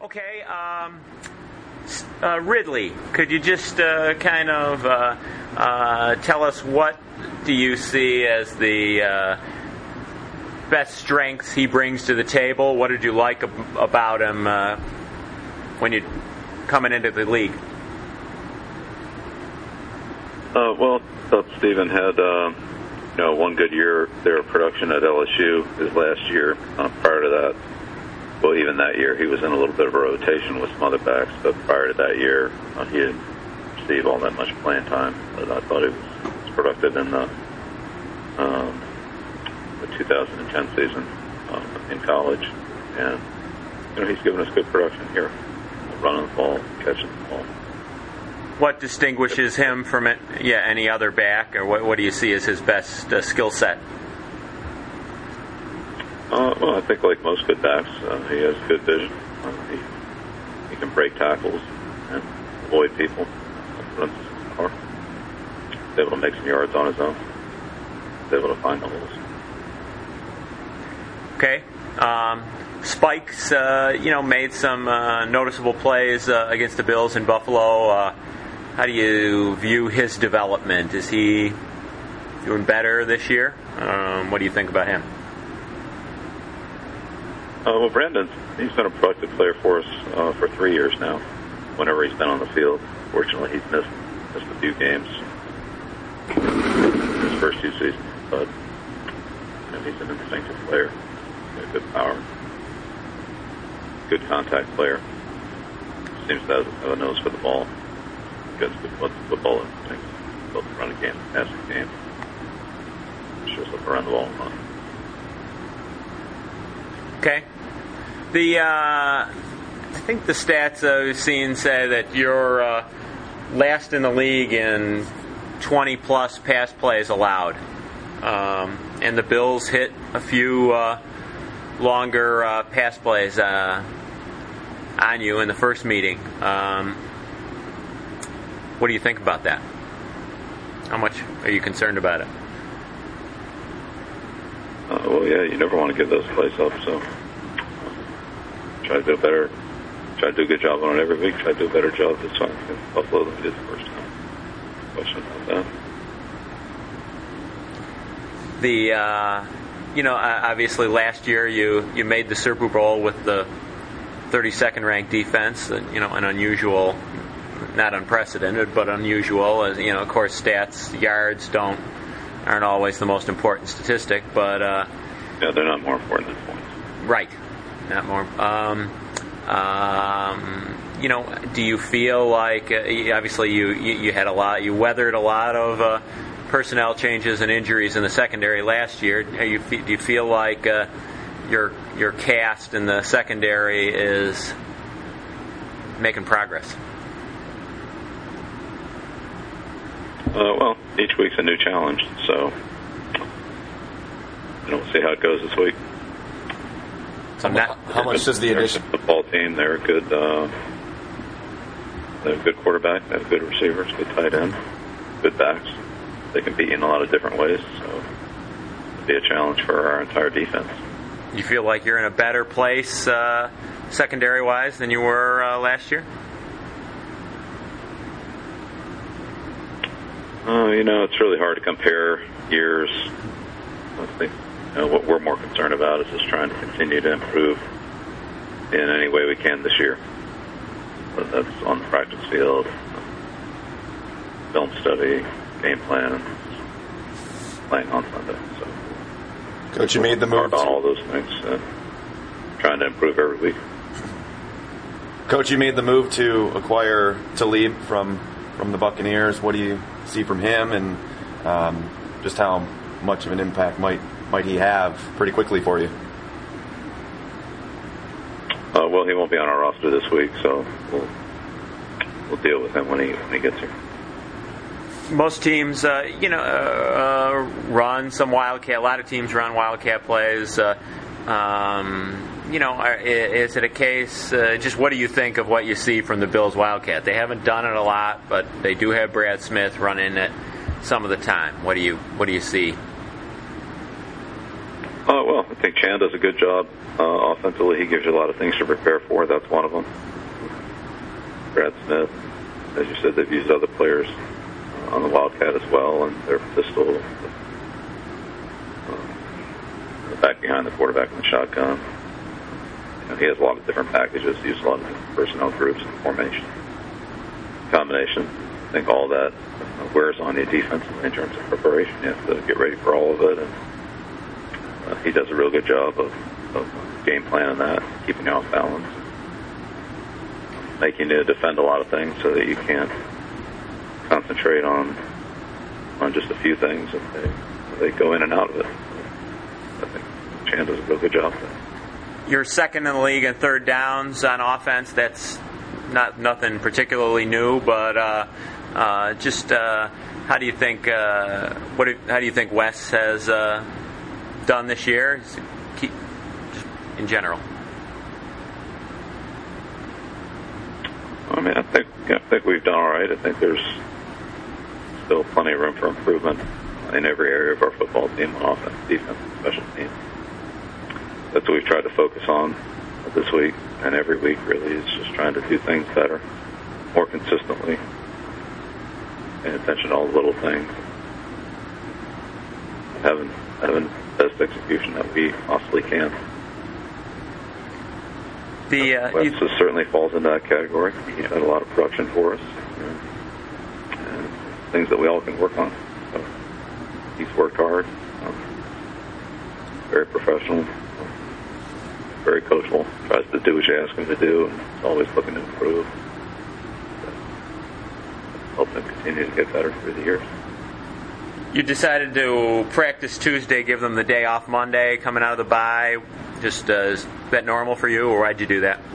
Okay, Ridley, could you just kind of tell us what do you see as the best strengths he brings to the table? What did you like about him when you coming into the league? Well, I thought Stephen had one good year there of production at LSU his last year. Prior to that, well, even that year, he was in a little bit of a rotation with some other backs, but prior to that year, he didn't receive all that much playing time. But I thought he was productive in the 2010 season in college. And, he's given us good production here, running the ball, catching the ball. What distinguishes him from any other back, or what do you see as his best skill set? Well, I think like most good backs, he has good vision. He can break tackles and avoid people. He's able to make some yards on his own. He's able to find the holes. Okay. Spikes, made some noticeable plays against the Bills in Buffalo. How do you view his development? Is he doing better this year? What do you think about him? Well, Brandon, he's been a productive player for us for 3 years now, whenever he's been on the field. Fortunately, he's missed a few games his first few seasons, but he's an instinctive player. He's got good power, good contact player. Seems to have a nose for the ball. Gets good football instinct, both the running game and passing game. Shows up around the ball a lot. Okay. I think the stats I've seen say that you're last in the league in 20-plus pass plays allowed. And the Bills hit a few longer pass plays on you in the first meeting. What do you think about that? How much are you concerned about it? Well, yeah, you never want to give those plays up, so try to do better. Try to do a good job on it every week. Try to do a better job this time against Buffalo than we did the first time. Question about that. Obviously last year you made the Super Bowl with the 32nd ranked defense, an unusual, not unprecedented, but unusual. As of course, stats, yards aren't always the most important statistic, but yeah, they're not more important than points. Right, not more. Do you feel like obviously you had you weathered a lot of personnel changes and injuries in the secondary last year? Do you feel like your cast in the secondary is making progress? Well, each week's a new challenge, so we'll see how it goes this week. How much does the addition? Football team, they're a good. They have a good quarterback. They have good receivers, good tight end, good backs. They can beat you in a lot of different ways, so it'll be a challenge for our entire defense. You feel like you're in a better place secondary-wise than you were last year? It's really hard to compare years. I think what we're more concerned about is just trying to continue to improve in any way we can this year. Whether that's on the practice field, film study, game plan, playing on Sunday. So, Coach, you made the move. On all those things, trying to improve every week. Coach, you made the move to acquire Talib from the Buccaneers. What do you see from him, and just how much of an impact might he have pretty quickly for you? Well, he won't be on our roster this week, so we'll deal with him when he gets here. Most teams, run some Wildcat. A lot of teams run Wildcat plays. Is it a case? Just what do you think of what you see from the Bills Wildcat? They haven't done it a lot, but they do have Brad Smith running it some of the time. What do you see? Well, I think Chan does a good job offensively. He gives you a lot of things to prepare for. That's one of them. Brad Smith, as you said, they've used other players on the Wildcat as well, and their pistol, back behind the quarterback in the shotgun. He has a lot of different packages, uses a lot of different personnel groups and formation combination. I think all that wears on you defensively in terms of preparation. You have to get ready for all of it, and he does a real good job of game planning that, keeping you off balance, making you defend a lot of things so that you can't concentrate on just a few things, and they go in and out of it. I think Chan does a real good job of that. You're second in the league in third downs on offense. That's nothing particularly new, but just how do you think how do you think Wes has done this year, just in general? I mean, I think we've done all right. I think there's still plenty of room for improvement in every area of our football team, on offense, defense, and special teams. That's what we've tried to focus on this week and every week, really, is just trying to do things better, more consistently, paying attention to all the little things, having best execution that we possibly can. Wes certainly falls into that category. He had a lot of production for us, and things that we all can work on. So he's worked hard, very professional, very coachable, tries to do what you ask him to do, and is always looking to improve. Help him continue to get better through the years. You decided to practice Tuesday, give them the day off Monday, coming out of the bye. Just is that normal for you, or why'd you do that?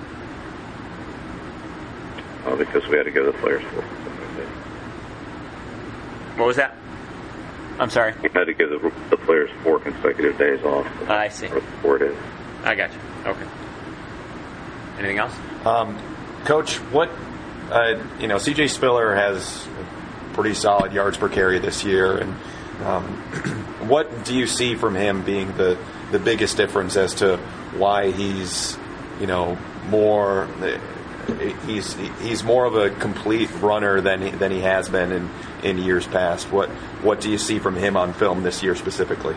Because we had to give the players 4 consecutive days. What was that? I'm sorry. We had to give the players 4 consecutive days off. I see. 4 days. I got you. Okay. Anything else? Coach, what C.J. Spiller has pretty solid yards per carry this year, and what do you see from him being the biggest difference as to why he's more he's more of a complete runner than he has been in years past? What do you see from him on film this year specifically?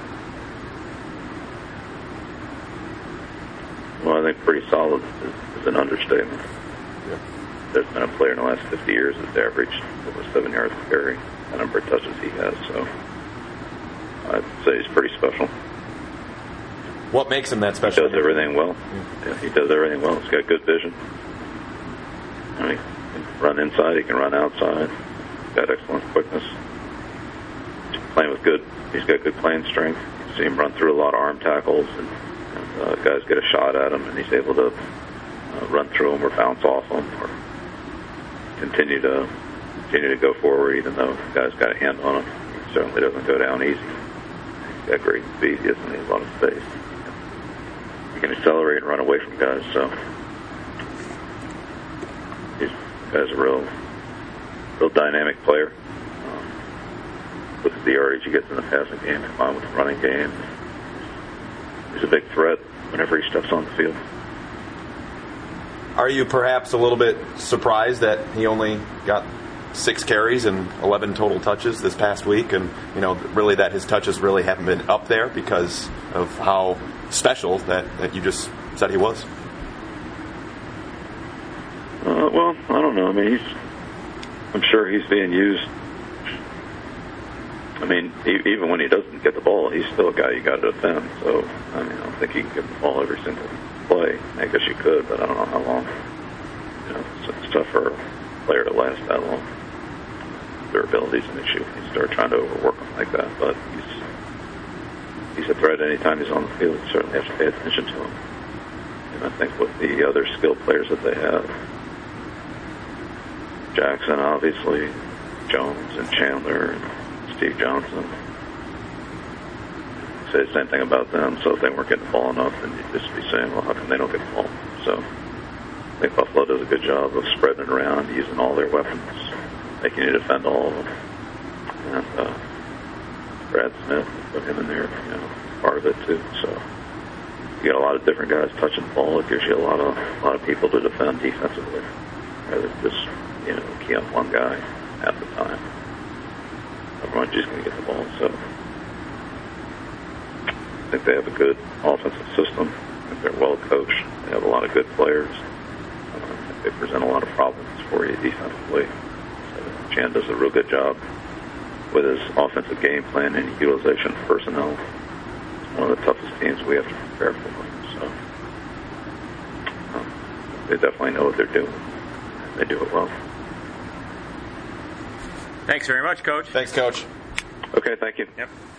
Well, I think pretty solid is an understatement. Yeah. There's been a player in the last 50 years that's averaged over 7 yards per carry, the number of touches he has. So I'd say he's pretty special. What makes him that special? He does everything well. Yeah, he does everything well. He's got good vision. He can run inside. He can run outside. He's got excellent quickness. He's got good playing strength. You see him run through a lot of arm tackles, and guys get a shot at him, and he's able to run through them or bounce off them or continue to go forward, even though the guy's got a hand on him. He certainly doesn't go down easy. He's got great speed. He doesn't need a lot of space. He can accelerate and run away from guys. So he's a real dynamic player. With the yardage he gets in the passing game combined with the running game, he's a big threat whenever he steps on the field. Are you perhaps a little bit surprised that he only got 6 carries and 11 total touches this past week, and really that his touches really haven't been up there because of how special that you just said he was? Well, I don't know. I mean, I'm sure he's being used. I mean, even when he doesn't get the ball, he's still a guy you got to defend. So, I mean, I don't think he can get the ball every single play. I guess you could, but I don't know how long. It's tough for a player to last that long. Durability's an issue. You start trying to overwork him like that, but he's a threat anytime he's on the field. You certainly have to pay attention to him. And I think with the other skilled players that they have, Jackson, obviously, Jones and Chandler and Steve Johnson, say the same thing about them. So if they weren't getting the ball enough, then you'd just be saying, well, how come they don't get the ball? So I think Buffalo does a good job of spreading it around, using all their weapons, making you defend all of them. And Brad Smith, put him in there, part of it too. So you got a lot of different guys touching the ball. It gives you a lot of people to defend defensively, rather than just key on one guy at the time. Everyone's just going to get the ball. So I think they have a good offensive system. I think they're well coached. They have a lot of good players. I think they present a lot of problems for you defensively. So Chan does a real good job with his offensive game plan and utilization of personnel. It's one of the toughest teams we have to prepare for. So they definitely know what they're doing. They do it well. Thanks very much, Coach. Thanks, Coach. Okay, thank you. Yep.